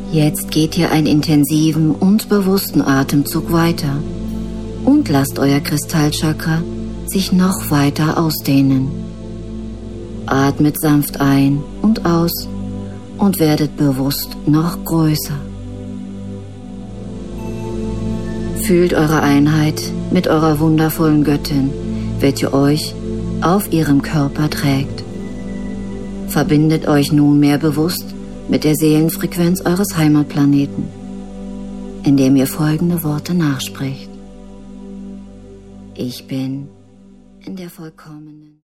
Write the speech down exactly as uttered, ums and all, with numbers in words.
Jetzt geht ihr einen intensiven und bewussten Atemzug weiter und lasst euer Kristallchakra sich noch weiter ausdehnen. Atmet sanft ein und aus und werdet bewusst noch größer. Fühlt eure Einheit mit eurer wundervollen Göttin, welche euch auf ihrem Körper trägt. Verbindet euch nunmehr bewusst mit der Seelenfrequenz eures Heimatplaneten, indem ihr folgende Worte nachsprecht. Ich bin in der vollkommenen